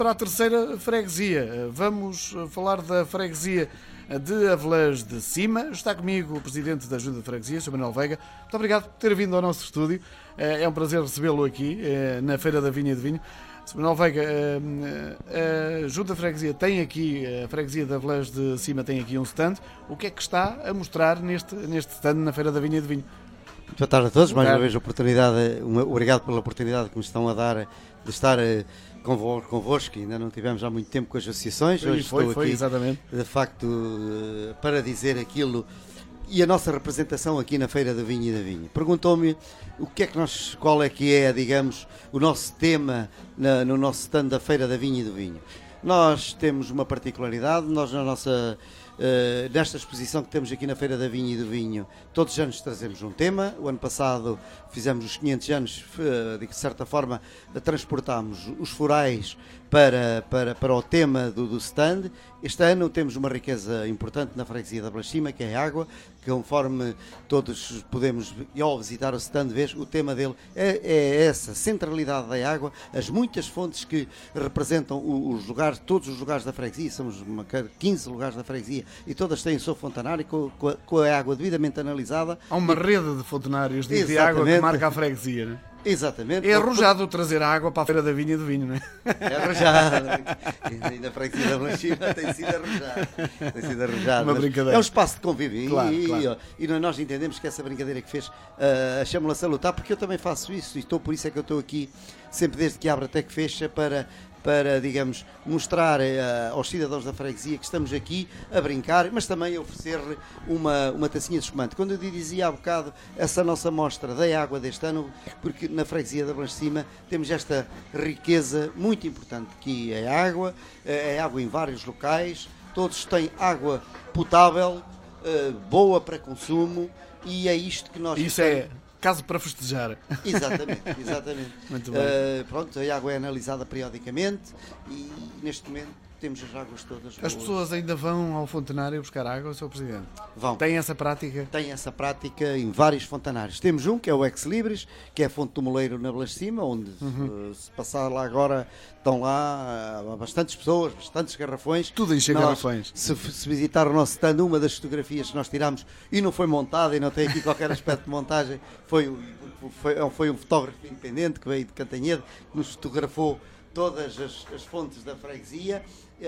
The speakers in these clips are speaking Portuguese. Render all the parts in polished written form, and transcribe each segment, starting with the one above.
Para a terceira freguesia, vamos falar da freguesia de Avelãs de Cima. Está comigo o Presidente da Junta de Freguesia, Sr. Manuel Veiga. Muito obrigado por ter vindo ao nosso estúdio. É um prazer recebê-lo aqui, na Feira da Vinha de Vinho. Sr. Manuel Veiga, a Junta de Freguesia tem aqui, a freguesia de Avelãs de Cima tem aqui um stand. O que é que está a mostrar neste stand na Feira da Vinha de Vinho? Muito boa tarde a todos, mais uma vez obrigado pela oportunidade que me estão a dar de estar convosco. Ainda não tivemos há muito tempo com as associações. Hoje estou aqui, exatamente, de facto, para dizer aquilo e a nossa representação aqui na Feira da Vinha e da Vinha. Perguntou-me qual é que é, digamos, o nosso tema no nosso stand da Feira da Vinha e do Vinho. Nós temos uma particularidade, nós nesta exposição que temos aqui na Feira da Vinha e do Vinho, todos os anos trazemos um tema. O ano passado fizemos os 500 anos, de certa forma transportámos os forais para o tema do stand. Este ano temos uma riqueza importante na freguesia da Avelãs de Cima, que é a água, que conforme todos podemos, ao visitar o stand, ver, o tema dele é essa centralidade da água, as muitas fontes que representam os lugares, todos os lugares da freguesia, somos 15 lugares da freguesia, e todas têm o seu fontanário com a água devidamente analisada. Há uma rede de fontanários de água que marca a freguesia, não é? Exatamente. É arrojado trazer a água para a Feira da Vinha e do Vinho, não é? É arrojado. E na freguesia da Avelãs de Cima tem sido arrojado. Uma brincadeira. É um espaço de convívio. Claro. E nós entendemos que essa brincadeira que fez, achamos-la salutar, porque eu também faço isso, e por isso é que eu estou aqui sempre desde que abre até que fecha para, digamos, mostrar aos cidadãos da freguesia que estamos aqui a brincar, mas também a oferecer uma tacinha de espumante. Quando eu dizia há bocado essa nossa mostra da água deste ano, porque na freguesia da Avelãs de Cima temos esta riqueza muito importante, que é água em vários locais, todos têm água potável, boa para consumo, e é isto que nós... Isso é caso para festejar. Exatamente. Muito bem. Pronto, a água é analisada periodicamente e neste momento temos as águas todas boas. As pessoas ainda vão ao fontanário buscar água, Sr. Presidente? Vão. Tem essa prática? Tem essa prática em vários fontanários. Temos um que é o Ex Libris, que é a fonte do Moleiro na Avelãs de Cima, onde se passar lá agora estão lá bastantes pessoas, bastantes garrafões. Tudo enche garrafões. Se visitar o nosso stand, uma das fotografias que nós tirámos e não foi montada e não tem aqui qualquer aspecto de montagem, foi um fotógrafo independente que veio de Cantanhede, que nos fotografou todas as fontes da freguesia,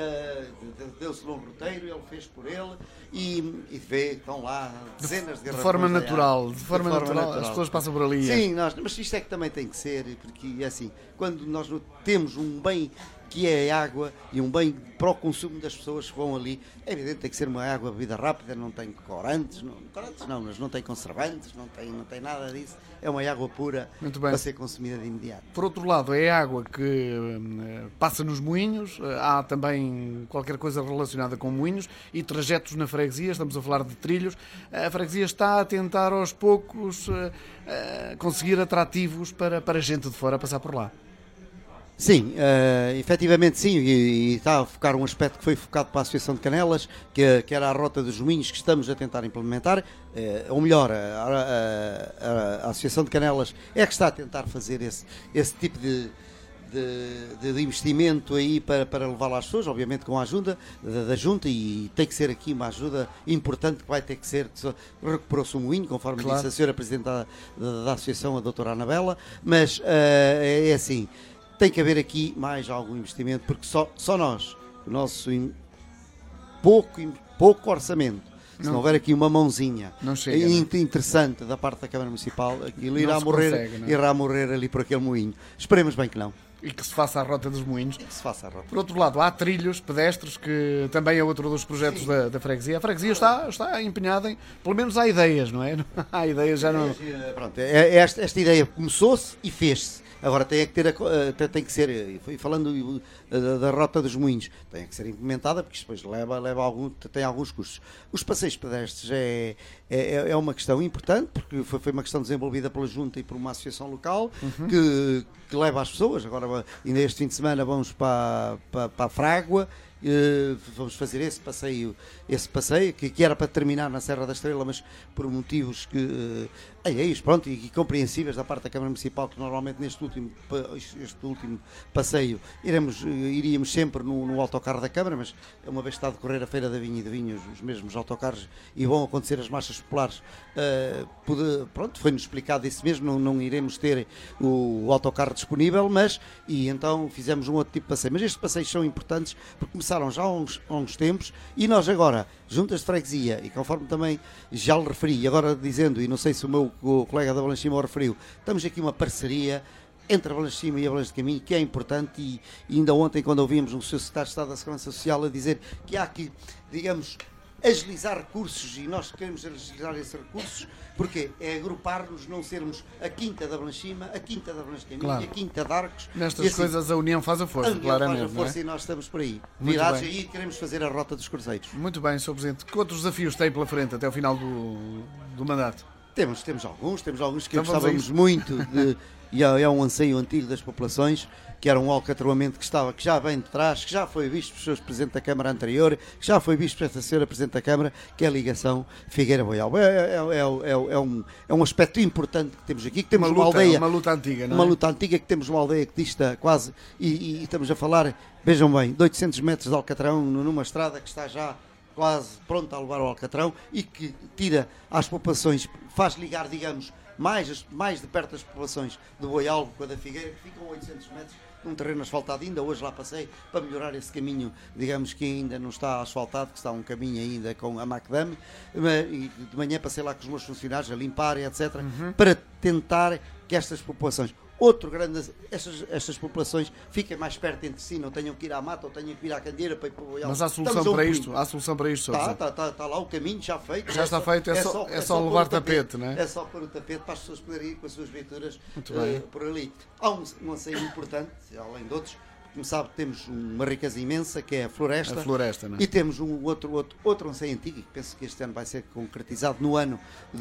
deu-se num roteiro, ele fez por ele e estão lá dezenas de garrafões. De forma natural, as pessoas passam por ali. Sim, mas isto é que também tem que ser, porque é assim, quando nós temos um bem que é a água e um bem para o consumo das pessoas que vão ali, é evidente que tem que ser uma água bebida rápida, não tem corantes, mas não tem conservantes, não tem nada disso, é uma água pura para ser consumida de imediato. Por outro lado, é água que passa nos moinhos, há também qualquer coisa relacionada com moinhos e trajetos na freguesia, estamos a falar de trilhos. A freguesia está a tentar aos poucos conseguir atrativos para gente de fora passar por lá. Sim, efetivamente sim, e está a focar um aspecto que foi focado para a Associação de Canelas, que era a Rota dos Moinhos, que estamos a tentar implementar, ou melhor, a Associação de Canelas é que está a tentar fazer esse tipo de investimento aí para levar lá as pessoas, obviamente com a ajuda da Junta, e tem que ser aqui uma ajuda importante que vai ter que ser, recuperou-se o moinho, conforme disse a senhora Presidente da Associação, a doutora Anabela, mas é assim, tem que haver aqui mais algum investimento, porque só nós, o nosso pouco orçamento, se não houver aqui uma mãozinha interessante da parte da Câmara Municipal, aquilo irá morrer ali por aquele moinho. Esperemos bem que não. E que se faça a Rota dos Moinhos. Por outro lado, há trilhos pedestres, que também é outro dos projetos da freguesia. A freguesia está empenhada em, pelo menos há ideias, não é? Há ideias, já não... Pronto, esta ideia começou-se e fez-se. Agora tem que ser, falando da Rota dos Moinhos, tem que ser implementada, porque isto depois tem alguns custos. Os passeios pedestres é uma questão importante, porque foi uma questão desenvolvida pela Junta e por uma associação local, que leva as pessoas. Agora, ainda este fim de semana, vamos para a Frágua, vamos fazer esse passeio que era para terminar na Serra da Estrela, mas por motivos que pronto, e compreensíveis da parte da Câmara Municipal, que normalmente este último passeio iríamos sempre no autocarro da Câmara, mas uma vez que está a decorrer a Feira da Vinha e de Vinho, os mesmos autocarros, e vão acontecer as marchas populares, pronto, foi-nos explicado isso mesmo, não iremos ter o autocarro disponível, e então fizemos um outro tipo de passeio. Mas estes passeios são importantes porque começaram já há uns tempos, e nós agora, juntas de freguesia, e conforme também já lhe referi, e agora dizendo, e não sei se o meu colega da Avalanche de Cima o referiu, estamos aqui uma parceria entre a Avalanche de Cima e a Avalanche de Caminho, que é importante, e ainda ontem, quando ouvimos o Sr. Secretário de Estado da Segurança Social a dizer que há aqui, digamos, agilizar recursos, e nós queremos agilizar esses recursos, porque é agrupar-nos, não sermos a Quinta da Avalanche de Cima, a Quinta da Avalanche de Caminho, claro, e a Quinta de Arcos. Nestas assim, coisas a união faz a força, claramente. Faz a força, e nós estamos por aí, virados aí, e queremos fazer a rota dos cruzeiros. Muito bem, Sr. Presidente. Que outros desafios tem pela frente até ao final do mandato? Temos alguns que então gostávamos muito de, e é um anseio antigo das populações, que era um alcatroamento que já vem de trás, que já foi visto pelo Sr. Presidente da Câmara anterior, que já foi visto por esta Sra. Presidente da Câmara, que é a ligação Figueira-Boial. É um aspecto importante que temos aqui, que temos uma aldeia... Uma luta antiga, não é? Uma luta antiga, que temos uma aldeia que dista quase, e estamos a falar, vejam bem, de 800 metros de Alcatrão, numa estrada que está já quase pronta a levar ao Alcatrão, e que tira às populações, faz ligar, digamos, mais de perto das populações de Boial com a da Figueira, que ficam a 800 metros num terreno asfaltado. Ainda hoje lá passei para melhorar esse caminho, digamos que ainda não está asfaltado, que está um caminho ainda com a macadame, e de manhã passei lá com os meus funcionários a limpar, etc., para tentar que estas populações, estas populações fiquem mais perto entre si, não tenham que ir à mata ou tenham que ir à Candeeira para ir para o Boial. Mas há solução para isto? Há solução para isto? Está lá o caminho já feito. Já está feito, é só levar tapete, não é? É só pôr o tapete para as pessoas poderem ir com as suas viaturas por ali. Há um anseio importante, além de outros. Como sabe, temos uma riqueza imensa, que é a floresta. A floresta, não é? E temos um outro anseio antigo, que penso que este ano vai ser concretizado no ano de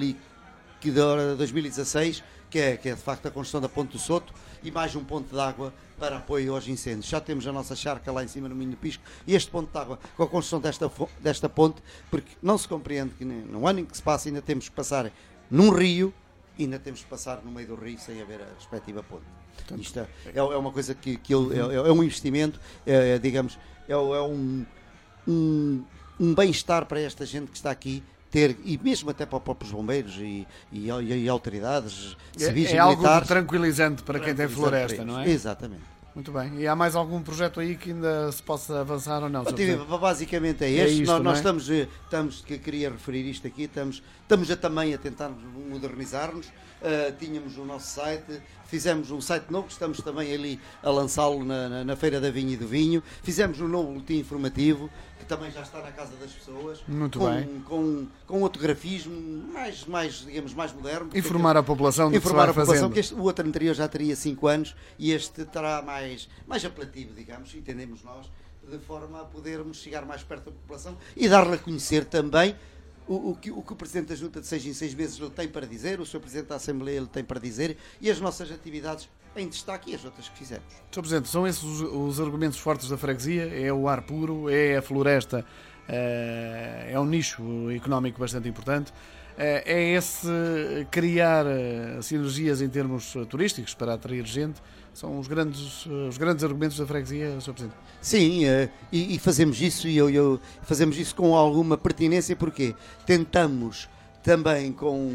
2016, que é de facto a construção da Ponte do Soto, e mais um ponto de água para apoio aos incêndios. Já temos a nossa charca lá em cima no Minho do Pisco, e este ponto de água, com a construção desta ponte, porque não se compreende que no ano em que se passa ainda temos que passar num rio, e ainda temos que passar no meio do rio sem haver a respectiva ponte. Portanto, isto é uma coisa que é um investimento, digamos, é um bem-estar para esta gente que está aqui, e mesmo até para os próprios bombeiros e autoridades civis e militares. É algo tranquilizante para quem tem floresta, não é? Exatamente. Muito bem. E há mais algum projeto aí que ainda se possa avançar ou não? Basicamente é este. Nós estamos, que queria referir isto aqui, estamos também a tentar modernizar-nos. Tínhamos o nosso site, fizemos um site novo, que estamos também ali a lançá-lo na Feira da Vinha e do Vinho. Fizemos um novo boletim informativo, que também já está na casa das pessoas. Muito bem. Com outro grafismo, digamos, mais moderno. Informar a população do que se vai fazendo. Que o outro anterior já teria 5 anos, e este terá mais apelativo, digamos, entendemos nós, de forma a podermos chegar mais perto da população e dar-lhe a conhecer também o que o Presidente da Junta de 6 em 6 meses lhe tem para dizer, o Sr. Presidente da Assembleia lhe tem para dizer, e as nossas atividades em destaque e as outras que fizemos. Sr. Presidente, são esses os argumentos fortes da freguesia? É o ar puro, é a floresta, é um nicho económico bastante importante, é esse criar sinergias em termos turísticos para atrair gente? São os grandes argumentos da freguesia, Sr. Presidente. Sim, e fazemos isso, fazemos isso com alguma pertinência, porque tentamos também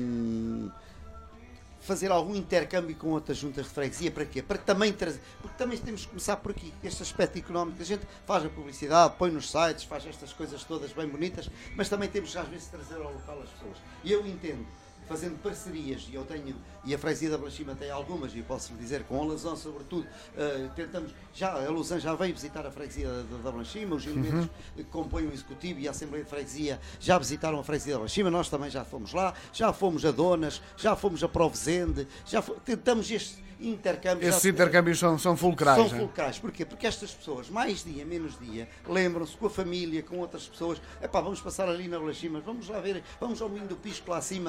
fazer algum intercâmbio com outras juntas de freguesia. Para quê? Para também trazer, porque também temos que começar por aqui, este aspecto económico. A gente faz a publicidade, põe nos sites, faz estas coisas todas bem bonitas, mas também temos às vezes trazer ao local as pessoas. E eu entendo, fazendo parcerias, e a freguesia da Avalanche de Cima tem algumas, e eu posso lhe dizer, com a Lausanne sobretudo, tentamos, a Lausanne já veio visitar a freguesia da Avalanche de Cima, os elementos que compõem o Executivo e a Assembleia de Freguesia já visitaram a freguesia da Avalanche de Cima, nós também já fomos lá, já fomos a Donas, já fomos a Provenzende, tentamos este intercâmbio. Esses intercâmbios são fulcrais. São fulcrais. Porquê? Porque estas pessoas, mais dia, menos dia, lembram-se com a família, com outras pessoas, vamos passar ali na Avalanche de Cima, vamos lá ver, vamos ao Minho do Pisco lá acima, ver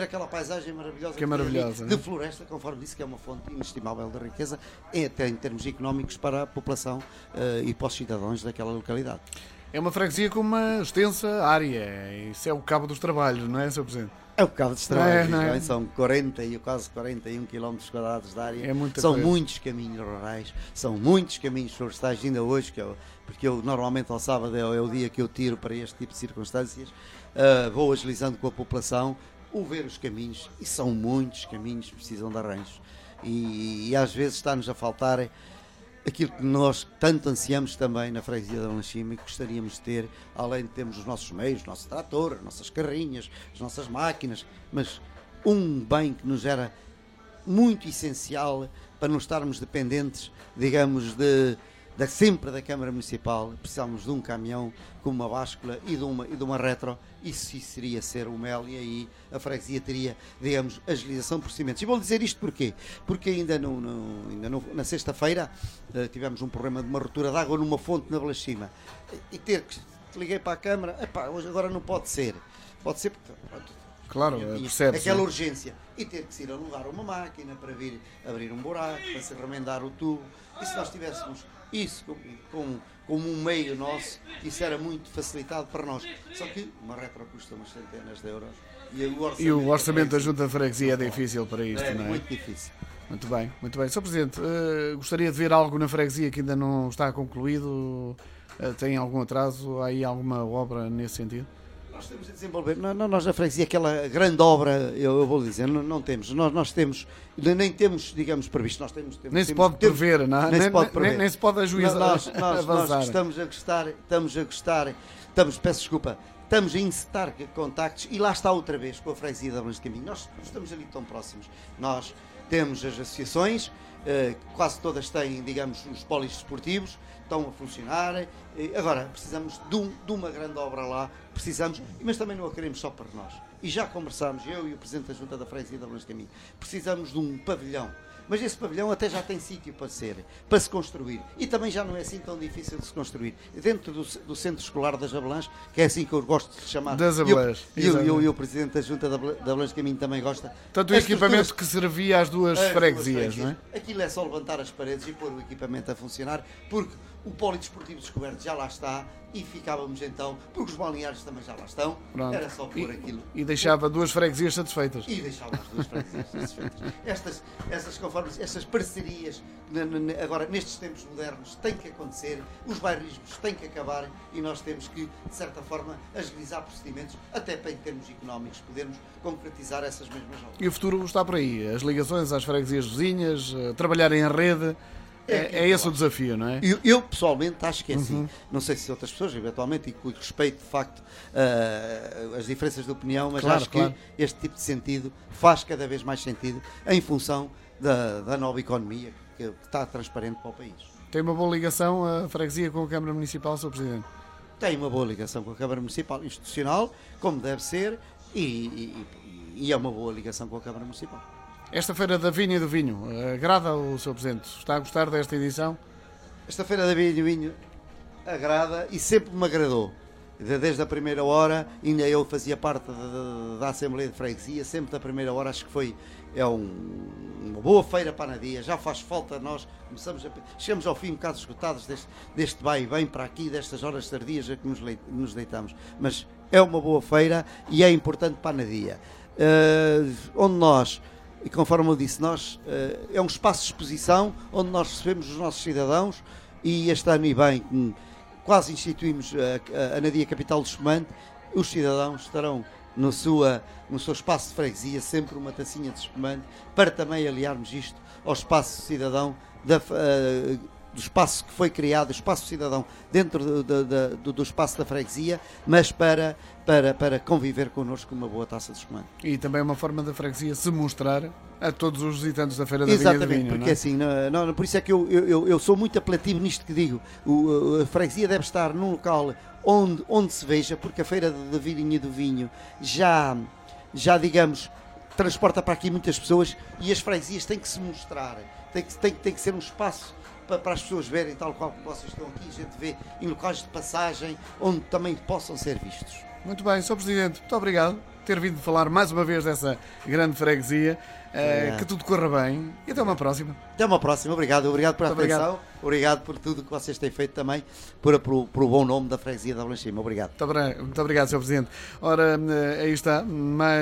aquela paisagem maravilhosa que é maravilhosa, de floresta, conforme disse, que é uma fonte inestimável de riqueza, até em termos económicos para a população e para os cidadãos daquela localidade. É uma freguesia com uma extensa área, isso é o cabo dos trabalhos, não é, Sr. Presidente? É o cabo dos trabalhos, não é? São 40 e quase 41 km quadrados de área, são muitos caminhos rurais, são muitos caminhos florestais, ainda hoje, porque eu normalmente ao sábado é o dia que eu tiro para este tipo de circunstâncias, vou agilizando com a população, ver os caminhos, e são muitos caminhos que precisam de arranjos, e às vezes está-nos a faltar aquilo que nós tanto ansiamos também na freguesia da Belenchima e que gostaríamos de ter, além de termos os nossos meios, o nosso trator, as nossas carrinhas, as nossas máquinas, mas um bem que nos era muito essencial para não estarmos dependentes, digamos, sempre da Câmara Municipal. Precisamos de um caminhão com uma báscula e de uma retro. Isso seria ser o mel, e aí a freguesia teria, digamos, agilização de procedimentos. E vou dizer isto porquê? Porque ainda na sexta-feira tivemos um problema de uma ruptura de água numa fonte na Belenchima. E liguei para a Câmara, hoje agora não pode ser. Pode ser porque... Claro, percebe-se. Aquela urgência. E ter que se ir alugar uma máquina para vir abrir um buraco, para se remendar o tubo. E se nós tivéssemos isso como um meio nosso, isso era muito facilitado para nós. Só que uma retro custa umas centenas de euros. E o orçamento da Junta de Freguesia é difícil para isto, não é? Muito difícil. Muito bem, muito bem. Sr. Presidente, gostaria de ver algo na freguesia que ainda não está concluído? Tem algum atraso? Há aí alguma obra nesse sentido? Nós temos a desenvolver, nós na freguesia, aquela grande obra, eu vou dizer, não temos. Nós temos, nem temos, digamos, previsto. Nem se pode prever, não é? Nem se pode ajuizar. Nós estamos a encetar contactos, e lá está outra vez com a freguesia da Belenço de Caminho. Nós estamos ali tão próximos. Nós temos as associações, quase todas têm, digamos, os polidesportivos, estão a funcionar. Agora, precisamos de uma grande obra lá, mas também não a queremos só para nós. E já conversámos, eu e o Presidente da Junta da Freguesia da Belenço de Caminho, precisamos de um pavilhão. Mas esse pavilhão até já tem sítio para se construir. E também já não é assim tão difícil de se construir. Dentro do Centro Escolar das Abelãs, que é assim que eu gosto de chamar. Das Abelãs. E o Presidente da Junta da Belenço de Caminho também gosta. Portanto, o equipamento que servia às duas freguesias, não é? Aquilo é só levantar as paredes e pôr o equipamento a funcionar, porque o polidesportivo descoberto já lá está, e ficávamos então, porque os balneários também já lá estão. Pronto. Era só pôr aquilo. E deixava duas freguesias satisfeitas. E deixava as duas freguesias satisfeitas. Estas parcerias, agora nestes tempos modernos, têm que acontecer, os bairrismos têm que acabar, e nós temos que, de certa forma, agilizar procedimentos, até para, em termos económicos, podermos concretizar essas mesmas obras. E o futuro está por aí, as ligações às freguesias vizinhas, trabalhar em rede. É esse o desafio, não é? Eu pessoalmente acho que é assim. Não sei se outras pessoas, eventualmente, e com respeito de facto as diferenças de opinião, mas acho que este tipo de sentido faz cada vez mais sentido em função da nova economia que está transparente para o país. Tem uma boa ligação a freguesia com a Câmara Municipal, Sr. Presidente? Tem uma boa ligação com a Câmara Municipal, institucional, como deve ser, e é uma boa ligação com a Câmara Municipal. Esta Feira da Vinha e do Vinho, agrada o Sr. Presidente? Está a gostar desta edição? Esta Feira da Vinha e do Vinho agrada, e sempre me agradou. Desde a primeira hora, ainda eu fazia parte da Assembleia de Freguesia, sempre da primeira hora. Acho que uma boa feira para a Nadia, já faz falta a nós. Chegamos ao fim um bocado esgotados deste vai e vem para aqui, destas horas tardias a que nos deitamos. Mas é uma boa feira e é importante para a Nadia. Onde nós... E conforme eu disse, é um espaço de exposição onde nós recebemos os nossos cidadãos, e este ano, e bem, quase instituímos a Nadia Capital do Espumante. Os cidadãos estarão no seu espaço de freguesia sempre uma tacinha de espumante, para também aliarmos isto ao espaço cidadão do espaço que foi criado, o espaço cidadão dentro do espaço da freguesia, mas para conviver connosco uma boa taça de espumante. E também uma forma da freguesia se mostrar a todos os visitantes da Feira da Vinha e do Vinho. Exatamente, porque assim, por isso é que eu sou muito apelativo nisto que digo. A freguesia deve estar num local onde se veja, porque a Feira da Vinha e do Vinho já digamos, transporta para aqui muitas pessoas, e as freguesias têm que se mostrar, tem que ser um espaço para as pessoas verem, tal qual que vocês estão aqui, a gente vê em locais de passagem onde também possam ser vistos. Muito bem, Sr. Presidente, muito obrigado por ter vindo falar mais uma vez dessa grande freguesia. Que tudo corra bem e até uma próxima. Até uma próxima, obrigado por a atenção, obrigado por tudo que vocês têm feito também, por o bom nome da freguesia de Avelange. Obrigado. Muito obrigado, Sr. Presidente. Ora, aí está, mais